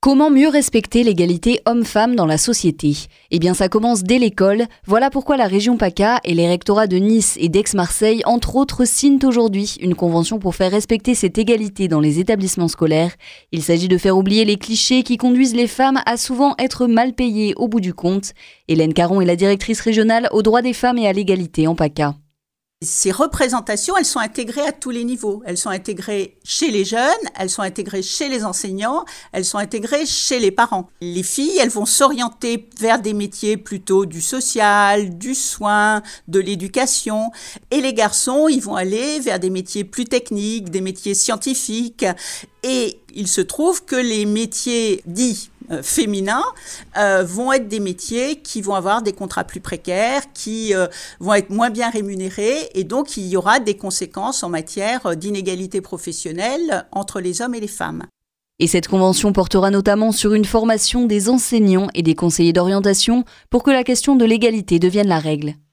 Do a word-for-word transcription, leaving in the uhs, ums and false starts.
Comment mieux respecter l'égalité homme-femme dans la société ? Eh bien, ça commence dès l'école. Voilà pourquoi la région PACA et les rectorats de Nice et d'Aix-Marseille, entre autres, signent aujourd'hui une convention pour faire respecter cette égalité dans les établissements scolaires. Il s'agit de faire oublier les clichés qui conduisent les femmes à souvent être mal payées au bout du compte. Hélène Caron est la directrice régionale aux droits des femmes et à l'égalité en PACA. Ces représentations, elles sont intégrées à tous les niveaux. Elles sont intégrées chez les jeunes, elles sont intégrées chez les enseignants, elles sont intégrées chez les parents. Les filles, elles vont s'orienter vers des métiers plutôt du social, du soin, de l'éducation. Et les garçons, ils vont aller vers des métiers plus techniques, des métiers scientifiques. Et il se trouve que les métiers dits euh, féminins euh, vont être des métiers qui vont avoir des contrats plus précaires, qui euh, vont être moins bien rémunérés, et donc il y aura des conséquences en matière d'inégalité professionnelle entre les hommes et les femmes. Et cette convention portera notamment sur une formation des enseignants et des conseillers d'orientation pour que la question de l'égalité devienne la règle.